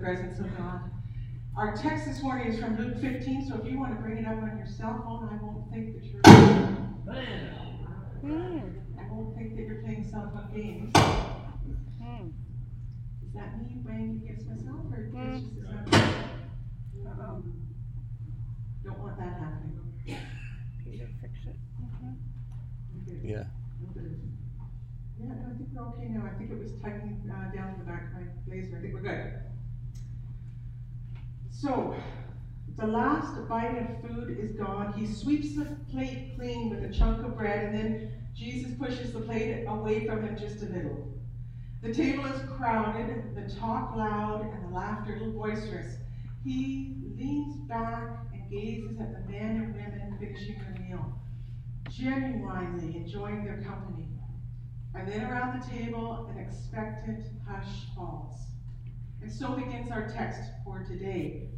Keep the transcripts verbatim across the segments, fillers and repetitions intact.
presence of God. Our text this morning is from Luke fifteen, so if you want to bring it up on your cell phone, I won't think that you're mm. I won't think that you're playing cell phone games. Mm. Is that me weighing against myself, or mm. it's just a uh-oh. Don't want that happening. Peter, fix it. Mm-hmm. Yeah. Yeah, no, I think we're okay now. I think it was tightening uh, down to the back of my blazer. I think we're good. So, the last bite of food is gone. He sweeps the plate clean with a chunk of bread, and then Jesus pushes the plate away from him just a little. The table is crowded, the talk loud, and the laughter a little boisterous. He leans back and gazes at the men and women finishing their meal, genuinely enjoying their company. And then around the table, an expectant hush falls. And so begins our text for today.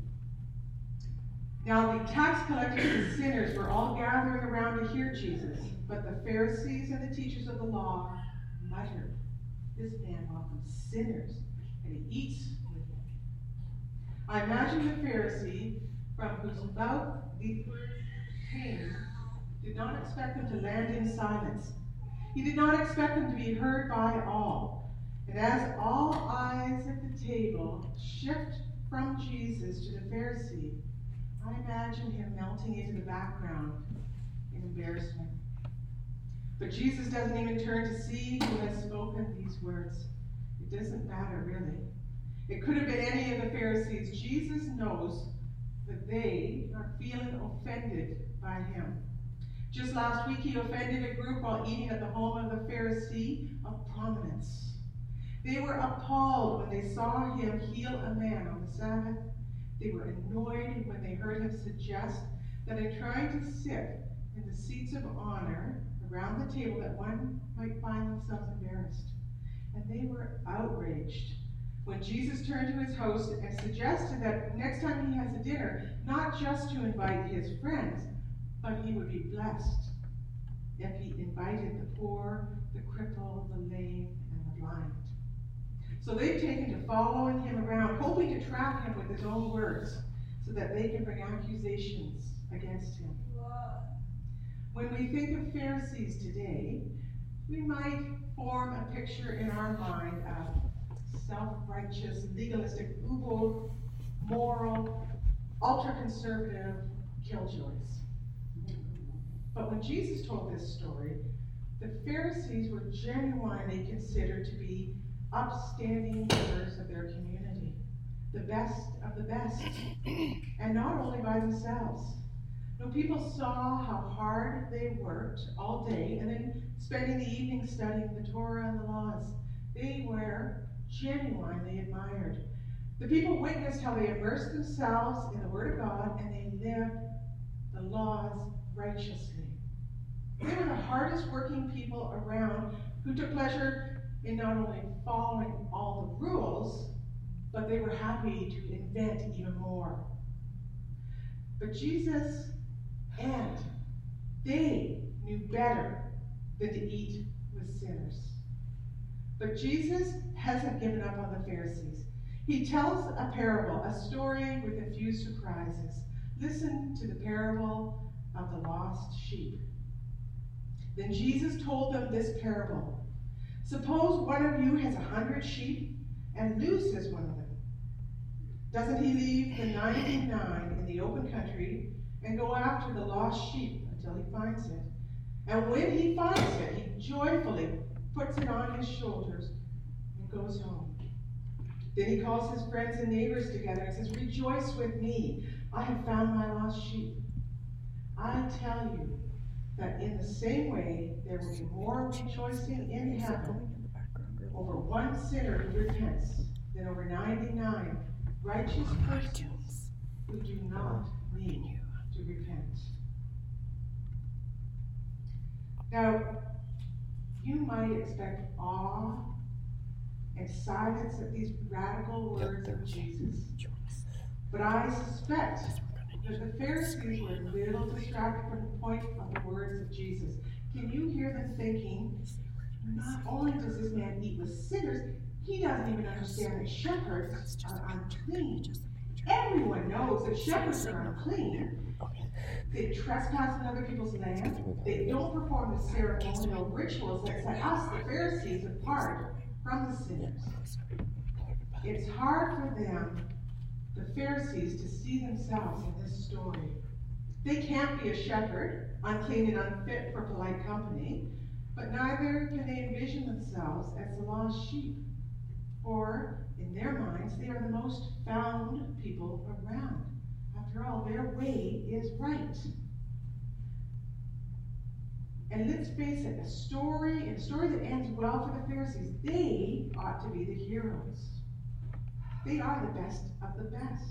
Now the tax collectors and sinners were all gathering around to hear Jesus, but the Pharisees and the teachers of the law muttered, "This man welcomes sinners, and he eats with them." I imagine the Pharisee, from whose mouth these words came, did not expect them to land in silence. He did not expect them to be heard by all. And as all eyes at the table shift from Jesus to the Pharisee, I imagine him melting into the background in embarrassment. But Jesus doesn't even turn to see who has spoken these words. It doesn't matter, really. It could have been any of the Pharisees. Jesus knows that they are feeling offended by him. Just last week, he offended a group while eating at the home of the Pharisee of prominence. They were appalled when they saw him heal a man on the Sabbath. They were annoyed when they heard him suggest that in trying to sit in the seats of honor around the table that one might find themselves embarrassed. And they were outraged when Jesus turned to his host and suggested that next time he has a dinner, not just to invite his friends, but he would be blessed if he invited the poor, the crippled, the lame, and the blind. So they've taken to following him around, hoping to trap him with his own words so that they can bring accusations against him. When we think of Pharisees today, we might form a picture in our mind of self-righteous, legalistic, uber, moral, ultra-conservative killjoys. But when Jesus told this story, the Pharisees were genuinely considered to be upstanding members of their community, the best of the best, and not only by themselves. No, people saw how hard they worked all day and then spending the evening studying the Torah and the laws. They were genuinely admired. The people witnessed how they immersed themselves in the Word of God and they lived the laws righteously. They were the hardest working people around who took pleasure in not only following all the rules, but they were happy to invent even more. But Jesus and they knew better than to eat with sinners. But Jesus hasn't given up on the Pharisees. He tells a parable, a story with a few surprises. Listen to the parable of the lost sheep. Then Jesus told them this parable. Suppose one of you has a hundred sheep and loses one of them. Doesn't he leave the ninety-nine in the open country and go after the lost sheep until he finds it? And when he finds it, he joyfully puts it on his shoulders and goes home. Then he calls his friends and neighbors together and says, "Rejoice with me, I have found my lost sheep." I tell you that in the same way, there will be more rejoicing in heaven over one sinner who repents than over ninety-nine righteous persons who do not need to repent. Now, you might expect awe and silence at these radical words of Jesus. But I suspect that the Pharisees were a little distracted from the point of the words of Jesus. Can you hear them thinking, not only does this man eat with sinners, He doesn't even understand that shepherds are unclean. Everyone knows that shepherds are unclean. They trespass on other people's land. They don't perform the ceremonial rituals that set us, the Pharisees, apart from the sinners. It's hard for them, the Pharisees, to see themselves in this story. They can't be a shepherd, unclean and unfit for polite company, but neither can they envision themselves as the lost sheep. For, in their minds, they are the most found people around. After all, their way is right. And let's face it, a story, a story that ends well for the Pharisees, they ought to be the heroes. They are the best of the best.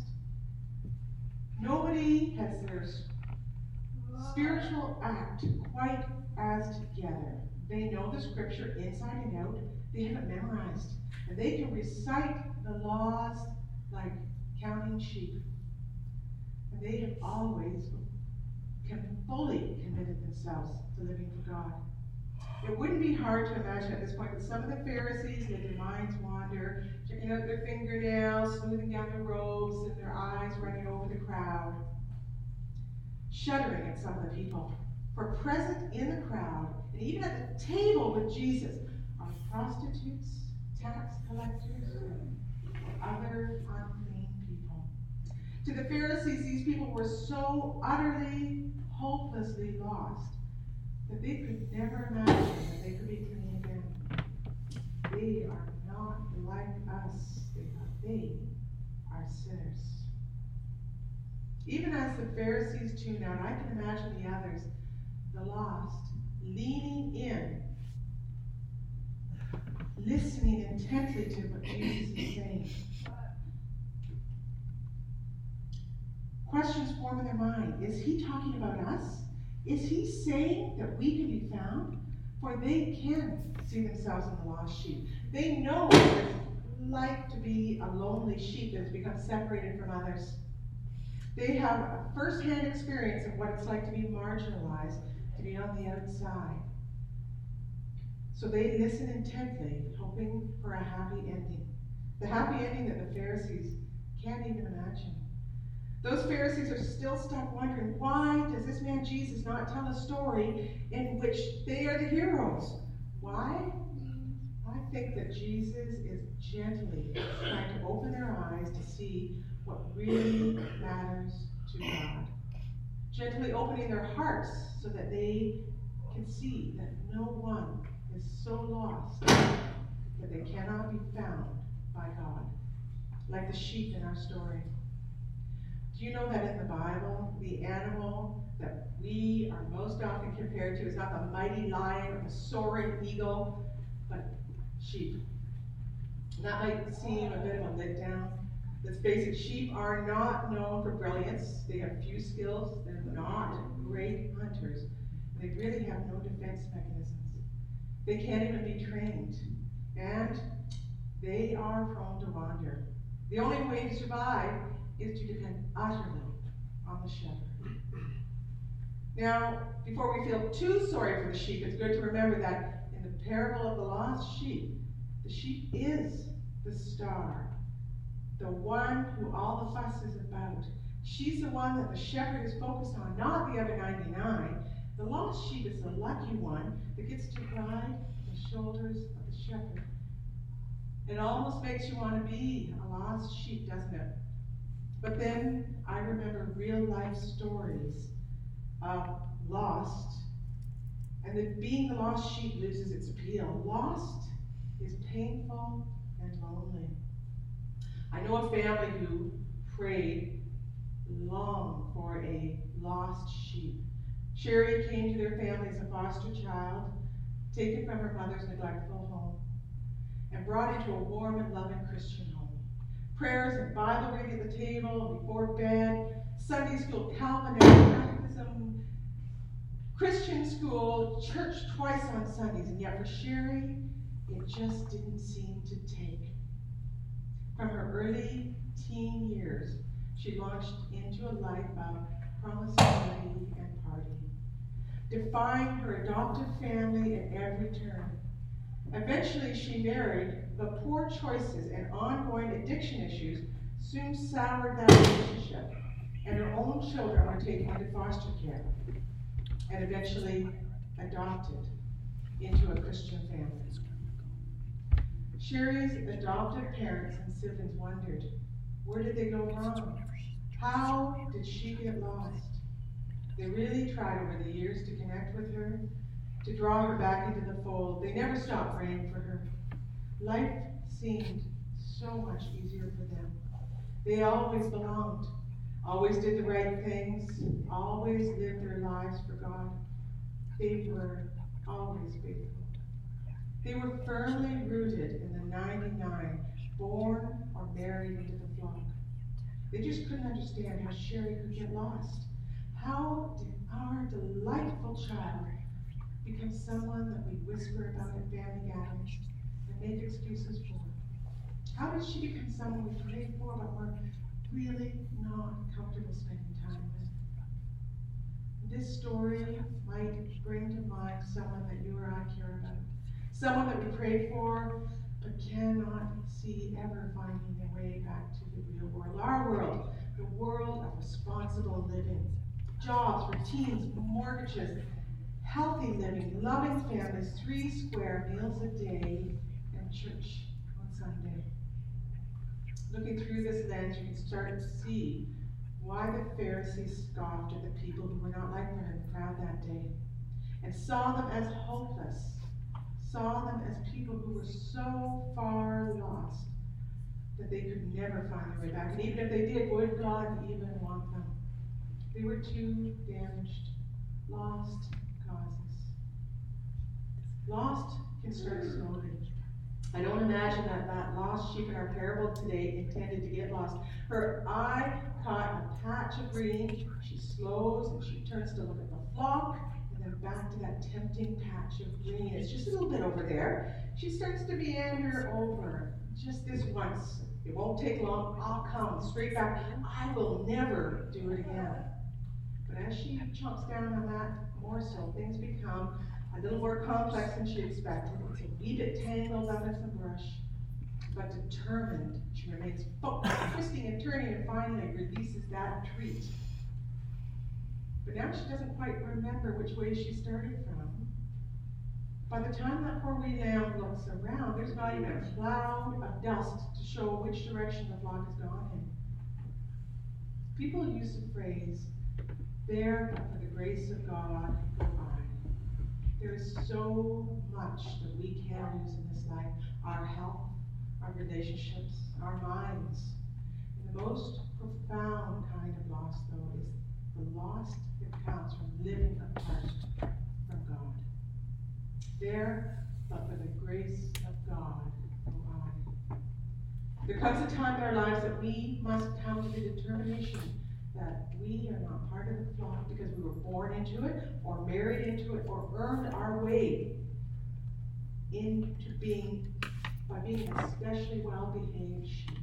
Nobody has their spiritual act quite as together. They know the scripture inside and out. They have it memorized. And they can recite the laws like counting sheep. And they have always can fully committed themselves to living for God. It wouldn't be hard to imagine at this point that some of the Pharisees let their minds wander, checking out their fingernails, smoothing down their robes, and their eyes running over the crowd, shuddering at some of the people. For present in the crowd, and even at the table with Jesus, are prostitutes, tax collectors, and other unclean people. To the Pharisees, these people were so utterly, hopelessly lost that they could never imagine that they could be clean again. They are not like us. They are, they are sinners. Even as the Pharisees tune out, I can imagine the others, the lost, leaning in, listening intently to what Jesus is saying. Questions form in their mind. Is he talking about us? Is he saying that we can be found? For they can see themselves in the lost sheep. They know what it's like to be a lonely sheep that has become separated from others. They have a first-hand experience of what it's like to be marginalized, to be on the outside. So they listen intently, hoping for a happy ending. The happy ending that the Pharisees can't even imagine. Those Pharisees are still stuck wondering, why does this man Jesus not tell a story in which they are the heroes? Why? I think that Jesus is gently trying to open their eyes to see what really matters to God. Gently opening their hearts so that they can see that no one is so lost that they cannot be found by God, like the sheep in our story. Do you know that in the Bible, the animal that we are most often compared to is not the mighty lion or the soaring eagle, but sheep? That might seem a bit of a letdown. Let's face it, sheep are not known for brilliance. They have few skills. They're not great hunters. They really have no defense mechanisms. They can't even be trained. And they are prone to wander. The only way to survive is to depend utterly on the shepherd. Now, before we feel too sorry for the sheep, it's good to remember that in the parable of the lost sheep, the sheep is the star, the one who all the fuss is about. She's the one that the shepherd is focused on, not the other ninety-nine. The lost sheep is the lucky one that gets to ride the shoulders of the shepherd. It almost makes you want to be a lost sheep, doesn't it? But then I remember real life stories of lost, and that being the lost sheep loses its appeal. Lost is painful and lonely. I know a family who prayed long for a lost sheep. Sherry came to their family as a foster child, taken from her mother's neglectful home, and brought into a warm and loving Christian home. Prayers and Bible reading at the table, before bed, Sunday school, Calvinist, catechism, Christian school, church twice on Sundays, and yet for Sherry, it just didn't seem to take. From her early teen years, she launched into a life of promiscuity and partying, defying her adoptive family at every turn. Eventually, she married But poor choices and ongoing addiction issues soon soured that relationship, and her own children were taken into foster care and eventually adopted into a Christian family. Sherry's adoptive parents and siblings wondered, where did they go wrong? How did she get lost? They really tried over the years to connect with her, to draw her back into the fold. They never stopped praying for her. Life seemed so much easier for them. They always belonged, always did the right things, always lived their lives for God. They were always faithful. They were firmly rooted in the ninety-nine, born or married into the flock. They just couldn't understand how Sherry could get lost. How did our delightful child become someone that we whisper about at family gatherings and make excuses for? How did she become someone we prayed for but were really not comfortable spending time with? This story might bring to mind someone that you or I care about. Someone that we pray for, but cannot see ever finding their way back to the real world. Our world, the world of responsible living. Jobs, routines, mortgages, healthy living, loving families, three square meals a day, and church on Sunday. Looking through this lens, you can start to see why the Pharisees scoffed at the people who were not like them in the crowd that day, and saw them as hopeless. Saw them as people who were so far lost that they could never find their way back. And even if they did, would God even want them? They were too damaged, lost causes. Lost can start slowly. I don't imagine that that lost sheep in our parable today intended to get lost. Her eye caught a patch of green. She slows and she turns to look at the flock, and then back to that tempting patch of green. It's just a little bit over there. She starts to meander over. Just this once. It won't take long. I'll come straight back. I will never do it again. But as she chomps down on that morsel, things become a little more complex than she expected. It's a wee bit tangled up in some brush, but determined, she remains focused, twisting and turning, and finally releases that treat. But now she doesn't quite remember which way she started from. By the time that poor wee lamb looks around, there's not even a cloud of dust to show which direction the flock has gone in. People use the phrase, there but for the grace of God go I. There is so much that we can lose in this life. Our health, our relationships, our minds. And the most profound kind of loss, though, is the loss that comes from living apart from God. There, but for the grace of God go I. There comes a time in our lives that we must come to the determination that we are not part of the flock because we were born into it, or married into it, or earned our way into being, by being an especially well-behaved sheep.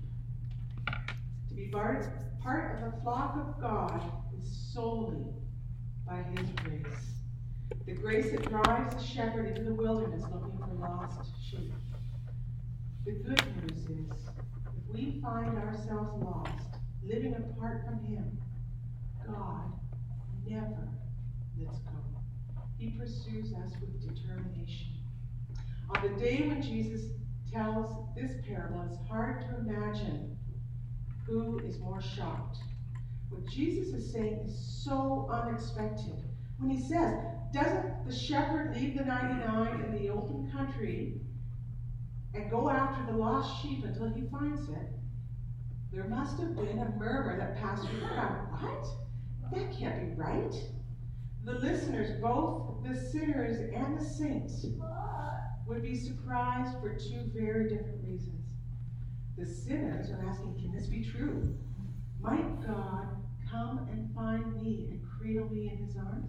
To be part, part of the flock of God is solely by His grace. The grace that drives the shepherd into the wilderness looking for lost sheep. The good news is, if we find ourselves lost, living apart from Him, God never lets go. He pursues us with determination. On the day when Jesus tells this parable, it's hard to imagine who is more shocked. What Jesus is saying is so unexpected. When He says, doesn't the shepherd leave the ninety-nine in the open country and go after the lost sheep until he finds it? There must have been a murmur that passed through the crowd. What? That can't be right. The listeners, both the sinners and the saints, would be surprised for two very different reasons. The sinners are asking, can this be true? Might God come and find me and cradle me in His arms?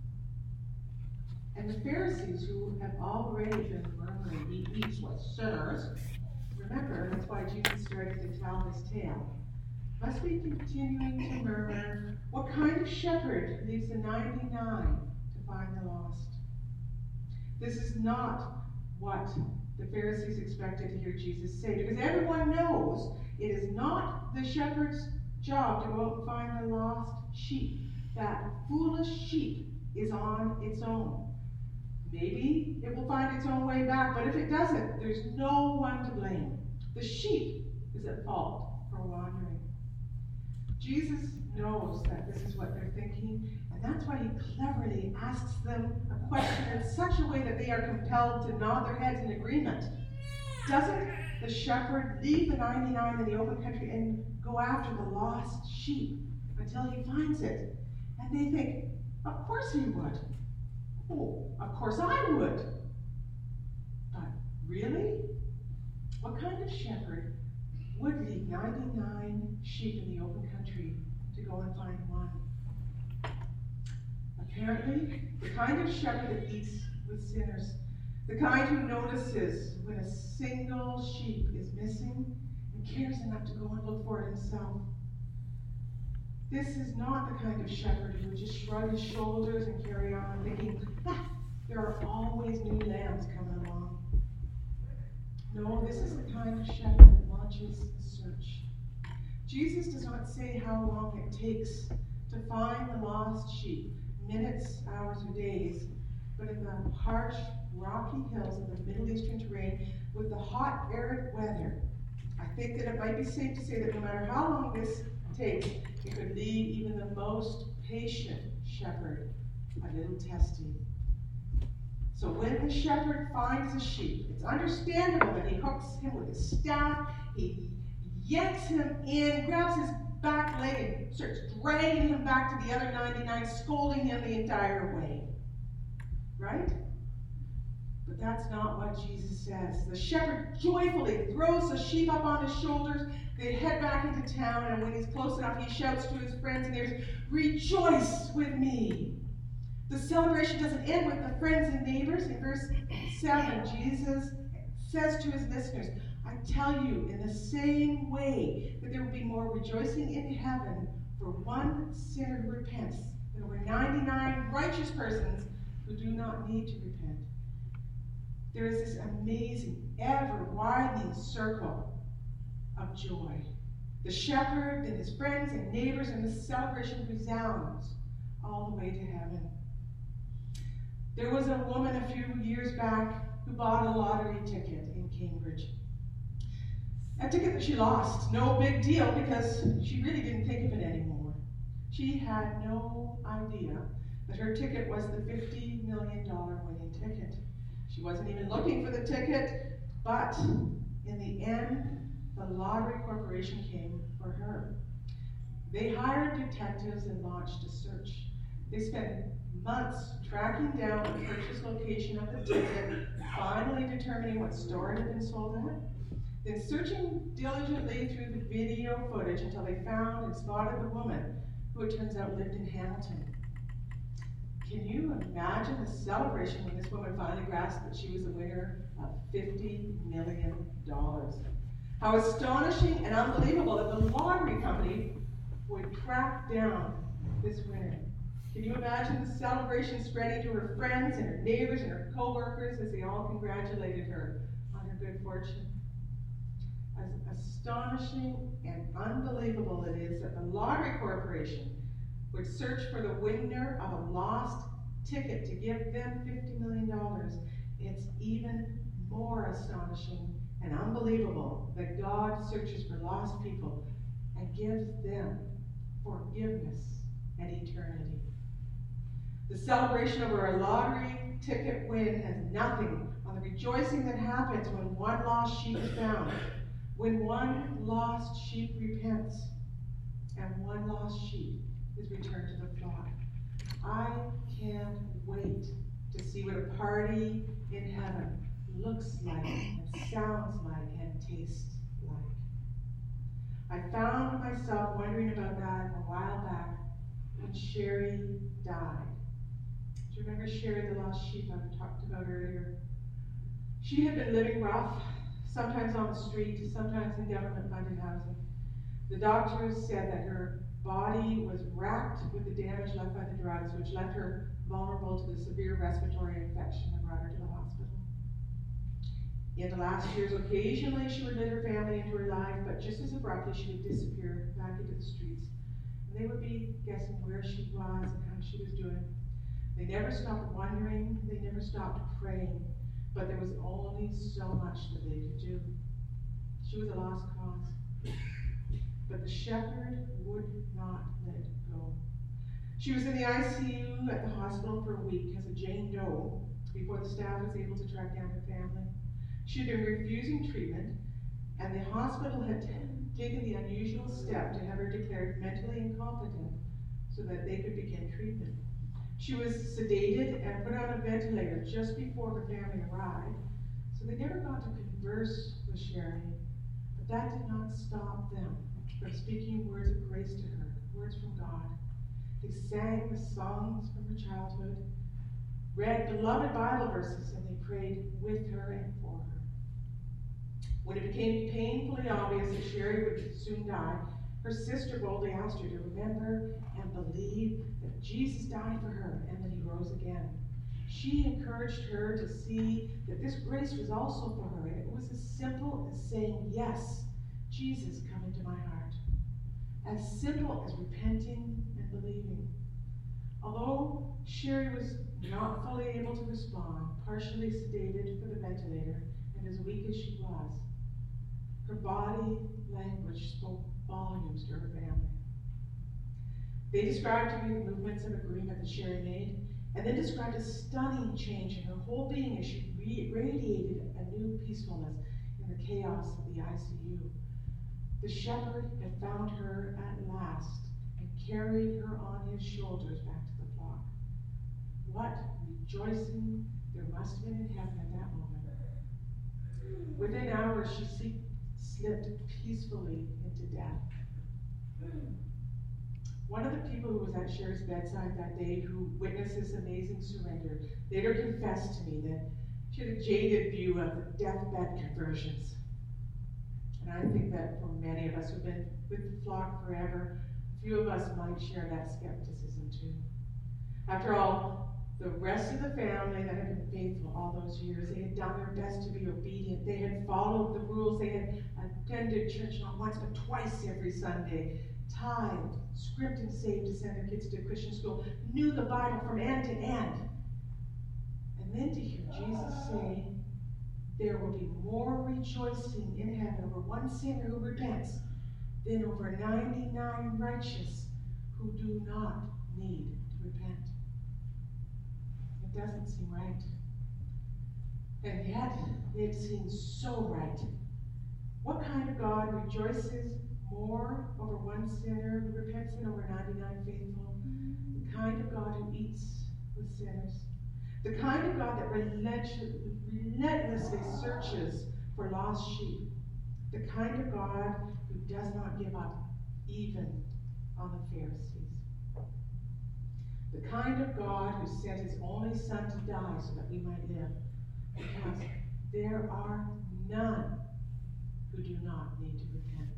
And the Pharisees, who have already been murmuring, He eats with sinners. Remember, that's why Jesus started to tell this tale. Must be continuing to murmur, what kind of shepherd leaves the ninety-nine to find the lost? This is not what the Pharisees expected to hear Jesus say, because everyone knows it is not the shepherd's job to go out and find the lost sheep. That foolish sheep is on its own. Maybe it will find its own way back, but if it doesn't, there's no one to blame. The sheep is at fault for wandering. Jesus knows that this is what they're thinking, and that's why he cleverly asks them a question in such a way that they are compelled to nod their heads in agreement. Doesn't the shepherd leave the ninety-nine in the open country and go after the lost sheep until he finds it? And they think, of course he would. Oh, of course I would. But really? What kind of shepherd would leave ninety-nine sheep in the open country to go and find one? Apparently, the kind of shepherd that eats with sinners, the kind who notices when a single sheep is missing and cares enough to go and look for it himself. This is not the kind of shepherd who would just shrug his shoulders and carry on, thinking, ah, there are always new lambs coming along. No, this is the kind of shepherd that launches the search. Jesus does not say how long it takes to find the lost sheep, minutes, hours, or days, but in the harsh, rocky hills of the Middle Eastern terrain, with the hot, arid weather, I think that it might be safe to say that no matter how long this takes, it could leave even the most patient shepherd a little testy. So when the shepherd finds a sheep, it's understandable that he hooks him with his staff, he yanks him in, grabs his back leg, and starts dragging him back to the other ninety-nine, scolding him the entire way. Right? But that's not what Jesus says. The shepherd joyfully throws the sheep up on his shoulders. They head back into town, and when he's close enough, he shouts to his friends and neighbors, "Rejoice with me!" The celebration doesn't end with the friends and neighbors. In verse seven, Jesus says to his listeners, I tell you in the same way that there will be more rejoicing in heaven for one sinner who repents than over ninety-nine righteous persons who do not need to repent. There is this amazing, ever-widening circle of joy. The shepherd and his friends and neighbors, and the celebration resounds all the way to heaven. There was a woman a few years back who bought a lottery ticket in Cambridge. A ticket that she lost. No big deal, because she really didn't think of it anymore. She had no idea that her ticket was the fifty million dollars winning ticket. She wasn't even looking for the ticket, but in the end, the lottery corporation came for her. They hired detectives and launched a search. They spent months tracking down the purchase location of the ticket, finally determining what store it had been sold at, then searching diligently through the video footage until they found and spotted the woman who it turns out lived in Hamilton. Can you imagine the celebration when this woman finally grasped that she was the winner of fifty million dollars? How astonishing and unbelievable that the lottery company would track down this winner. Can you imagine the celebration spreading to her friends and her neighbors and her co-workers as they all congratulated her on her good fortune? As astonishing and unbelievable it is that the lottery corporation would search for the winner of a lost ticket to give them fifty million dollars, it's even more astonishing and unbelievable that God searches for lost people and gives them forgiveness and eternity. The celebration over a lottery ticket win has nothing on the rejoicing that happens when one lost sheep is found, when one lost sheep repents, and one lost sheep is returned to the flock. I can't wait to see what a party in heaven looks like and sounds like and tastes like. I found myself wondering about that a while back when Sherry died. Do you remember Sherry, the lost sheep I talked about earlier? She had been living rough, sometimes on the street, sometimes in government-funded housing. The doctors said that her body was racked with the damage left by the drugs, which left her vulnerable to the severe respiratory infection that brought her to the hospital. In the last years, occasionally she would let her family into her life, but just as abruptly she would disappear back into the streets. And they would be guessing where she was and how she was doing. They never stopped wondering, they never stopped praying, but there was only so much that they could do. She was a lost cause. But the shepherd would not let go. She was in the I C U at the hospital for a week as a Jane Doe before the staff was able to track down her family. She had been refusing treatment, and the hospital had taken the unusual step to have her declared mentally incompetent so that they could begin treatment. She was sedated and put on a ventilator just before her family arrived, so they never got to converse with Sherry, but that did not stop them from speaking words of grace to her, words from God. They sang the songs from her childhood, read beloved Bible verses, and they prayed with her and for her. When it became painfully obvious that Sherry would soon die, her sister boldly asked her to remember and believe that Jesus died for her and that he rose again. She encouraged her to see that this grace was also for her, and it was as simple as saying, yes, Jesus, come into my heart. As simple as repenting and believing. Although Sherry was not fully able to respond, partially sedated for the ventilator, and as weak as she was, her body language spoke volumes to her family. They described to me the movements of agreement that Sherry made, and then described a stunning change in her whole being as she radiated a new peacefulness in the chaos of the I C U. The shepherd had found her at last and carried her on his shoulders back to the flock. What rejoicing there must have been in heaven at that moment. Within hours, she slipped peacefully into death. One of the people who was at Sherry's bedside that day who witnessed this amazing surrender later confessed to me that she had a jaded view of the deathbed conversions. And I think that for many of us who've been with the flock forever, a few of us might share that skepticism too. After all, the rest of the family that had been faithful all those years, they had done their best to be obedient. They had followed the rules. They had attended church not once but twice every Sunday, tithed, scripted and saved to send their kids to Christian school, knew the Bible from end to end. And then to hear Jesus say, there will be more rejoicing in heaven over one sinner who repents than over ninety-nine righteous who do not need to repent. It doesn't seem right. And yet, it seems so right. What kind of God rejoices more over one sinner who repents than over ninety-nine faithful? The kind of God who eats with sinners. The kind of God that relentlessly searches for lost sheep. The kind of God who does not give up, even on the Pharisees. The kind of God who sent his only Son to die so that we might live. Because there are none who do not need to repent.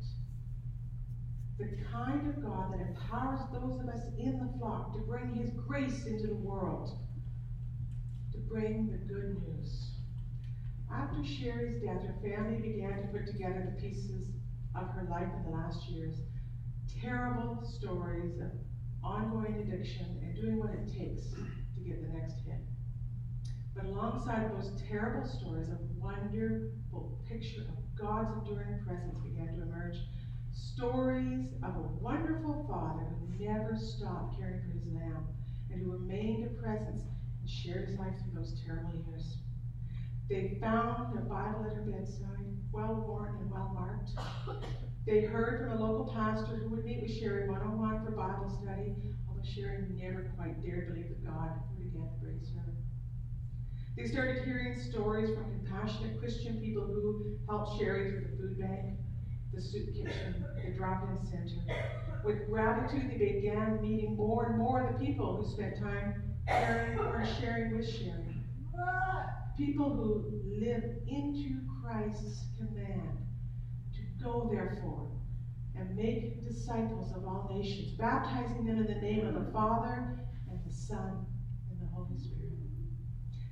The kind of God that empowers those of us in the flock to bring his grace into the world. To bring the good news. After Sherry's death, her family began to put together the pieces of her life in the last years. Terrible stories of ongoing addiction and doing what it takes to get the next hit. But alongside those terrible stories, a wonderful picture of God's enduring presence began to emerge. Stories of a wonderful Father who never stopped caring for his lamb and who remained a presence and shared his life through those terrible years. They found a Bible at her bedside, well worn and well marked. They heard from a local pastor who would meet with Sherry one-on-one for Bible study, although Sherry never quite dared believe that God would again embrace her. They started hearing stories from compassionate Christian people who helped Sherry through the food bank, the soup kitchen, the drop-in center. With gratitude, they began meeting more and more the people who spent time caring or sharing with Sherry. People who live into Christ's command to go, therefore, and make disciples of all nations, baptizing them in the name of the Father and the Son and the Holy Spirit.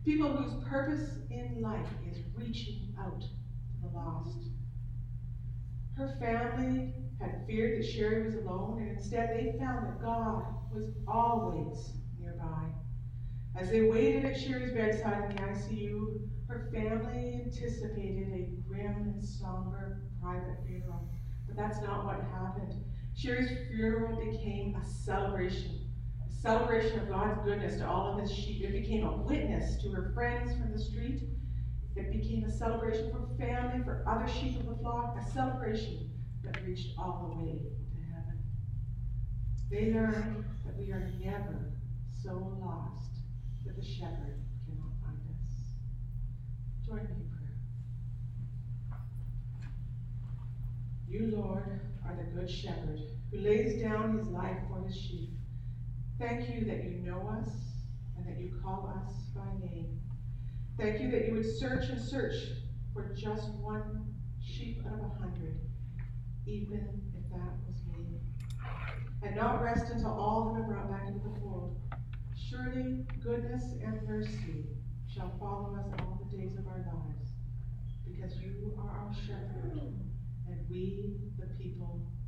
People whose purpose in life is reaching out to the lost. Her family had feared that Sherry was alone, and instead they found that God was always nearby. As they waited at Sherry's bedside in the I C U, her family anticipated a grim and somber private funeral. But that's not what happened. Sherry's funeral became a celebration. A celebration of God's goodness to all of his sheep. It became a witness to her friends from the street. It became a celebration for family, for other sheep of the flock, a celebration that reached all the way to heaven. They learned that we are never so lost that the shepherd cannot find us. Join me in prayer. You, Lord, are the good shepherd who lays down his life for his sheep. Thank you that you know us and that you call us by name. Thank you that you would search and search for just one sheep out of a hundred, even if that was me, and not rest until all have been brought back into the fold. Surely goodness and mercy shall follow us all the days of our lives, because you are our shepherd, and we the people